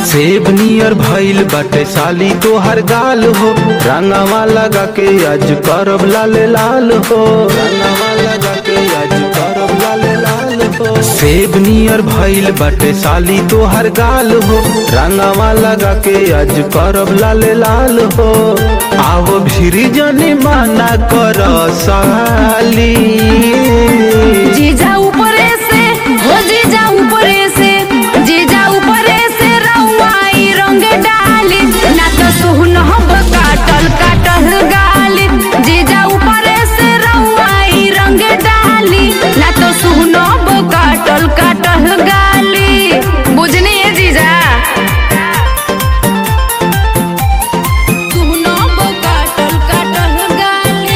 सेब नियर भइल बाटे साली तोहर गाल हो, रंगवा लगा के आज करब लाल लाल हो, रंगवा लगा के आज करब लाल लाल हो। सेब नियर भइल बाटे साली तोहर गाल हो, रंगवा लगा के आज करब लाल लाल हो। आओ भिरी जनी माना कर साली, जीजा ऊपरे से हो, जीजा ऊपरे से, जीजा ऊपरे से रउआई रंग डाली, ना तो सुहनब काटल काटल गाली। जीजा ऊपरे से रउआई रंग डाली, ना तो सुहनब काटल काटल गाली। बुझनी है जीजा, सुहनब काटल काटल गाली।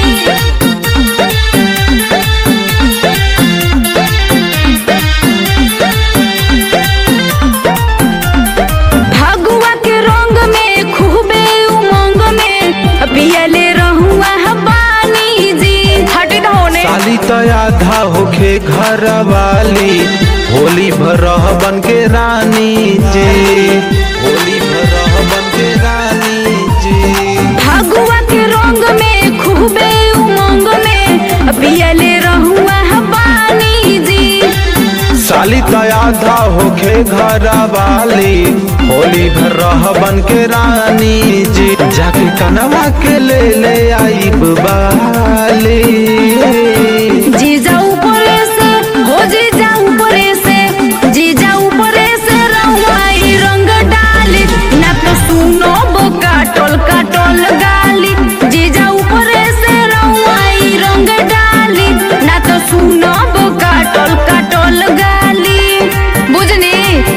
भगुआ के रंग में खूबे उमंग में पियले रहुआ बानी जी। हट होने साली तो आधा होखे घर वाली, होली भर बन के रानी जी, होली भर बन के रानी जी। भगुआ के रंग में खूबे उमंग में पियले रहुआ बानी जी। साली तो आधा होखे घर वाली, होली भर बन के रानी जी। जाके कनवा के ले आईब बाली, जीजा ऊपरे से हो, जीजा ऊपरे से, जीजा ऊपरे से रउआई रंग डाली, ना तो सुनब काटल काटल गाली। जीजा ऊपरे से रउआई रंग डाली, ना तो सुनब काटल काटल गाली। बुझनी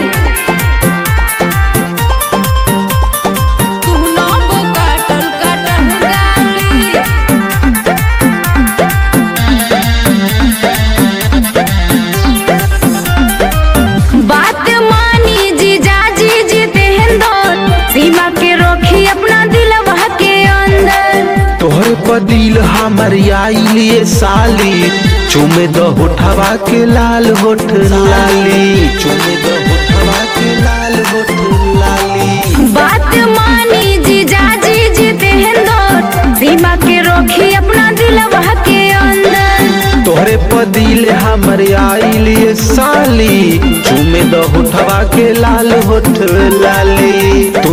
सुनब काटल काटल गाली। बात मानी जीजा जी जितेंद्र, सीमा के रोकी अपना दिलवा के अंदर। तोहर पदिल हमर आइलिए साली, चुमे दो होठवा के लाल होठ लाली, चुमे दो होठवा के लाल होठ लाली। बात मानी जीजा जी जितेंद्र, सीमा के रोकी अपना दिलवा के अंदर। तोहरे पदिल हमर आइलिए साली, चुमे दो होठवा के लाल होठ लाली।